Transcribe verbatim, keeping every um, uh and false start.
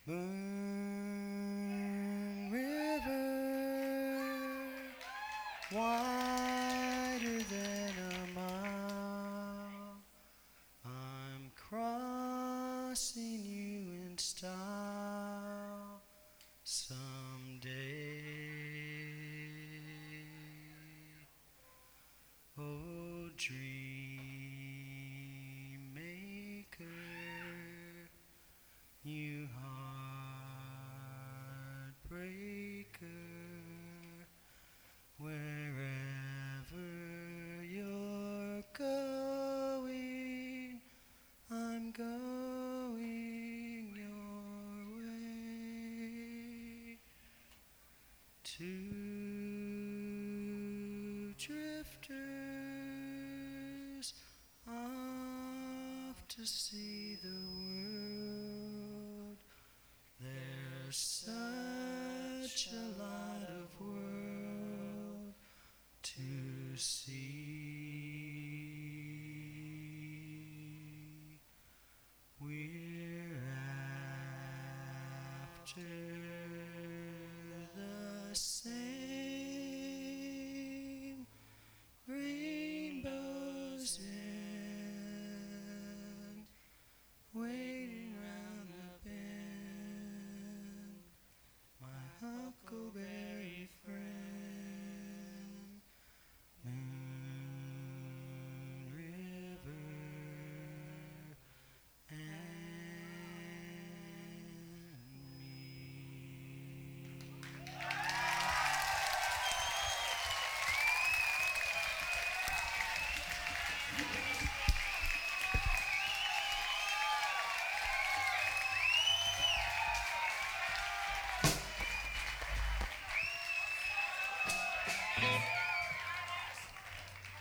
Moon River, wider than a mile, I'm crossing you in style someday. Oh, dream maker, you heartbreaker, wherever you're going, I'm going your way. Two drifters off to see the world. There's such a lot of world to see. We're after